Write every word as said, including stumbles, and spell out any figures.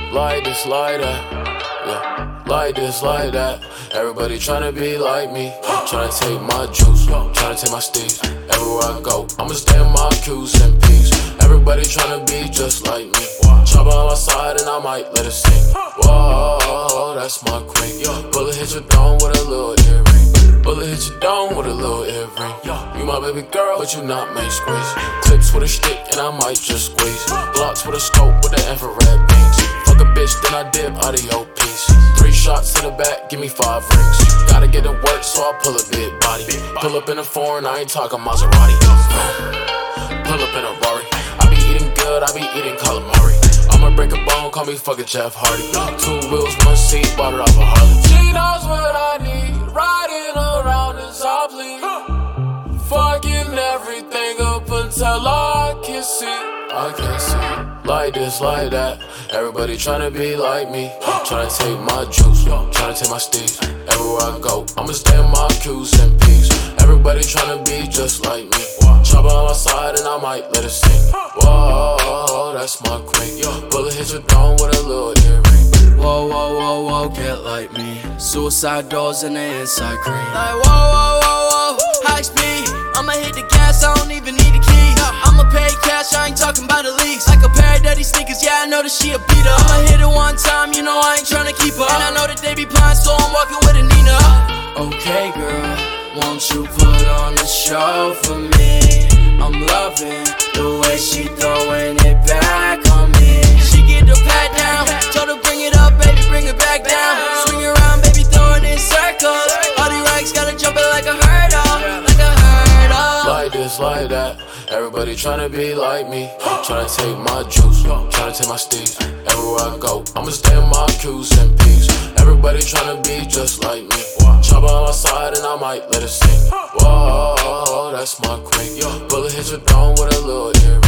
like this, like that. Yeah, like this, like that. Everybody tryna be like me, tryna take my juice, tryna take my steez. Everywhere I go, I'ma stay in my Q's and P's. Everybody tryna be just like me. Chop on my side and I might let it sink. Whoa, that's my queen. Bullet hit your dome with a little earring. Bullet hit your dome with a little earring. You my baby girl, but you not main squeeze. Clips with a stick and I might just squeeze. Blocks with a scope with the infrared beams. Fuck a bitch, then I dip out of your piece. Three shots to the back, give me five rings. Gotta get to work, so I pull a big body. Pull up in a foreign, I ain't talking Maserati. Pull up in a Rari. I be eating good, I be eating calamari. I'ma break a bone, call me fucking Jeff Hardy. Two wheels, one seat, bought it off a Harley. She knows what I need, riding around as I bleed. Fucking everything up until I can see. I can't see. Like this, like that. Everybody tryna be like me, tryna take my juice, tryna take my steez. Everywhere I go, I'ma stay in my Q's and P's. Everybody tryna be just like me. Chop on my side and I might let it sink. Whoa, that's my queen. Bullet hit your dome with a little earring. Whoa, whoa, whoa, whoa, get like me. Suicide doors and the inside cream. Like whoa, whoa, whoa, whoa, high speed. I'ma hit the gas, I don't even need a key. I'ma pay cash, I ain't talking about the lease. Like a pair of dirty sneakers, yeah, I know that she a beater. I'ma hit it one time, you know I ain't tryna keep her. And I know that they be blind, so I'm walking with a Nina. Okay, girl, won't you put on a show for me? I'm loving the way she throwing it back on me. She get the pat down, told her bring it up, baby, bring it back down. Swing around, baby, throwing in circles. All these racks gotta jump it like a hurdle, like a hurdle. Like this, like that. Everybody tryna be like me, tryna take my juice, tryna take my steez. Everywhere I go, I'ma stay in my Q's and P's. Everybody tryna be just like me. Chop on my side and I might let it sink. Whoa, that's my queen. Bullet hit your dome with a little earring.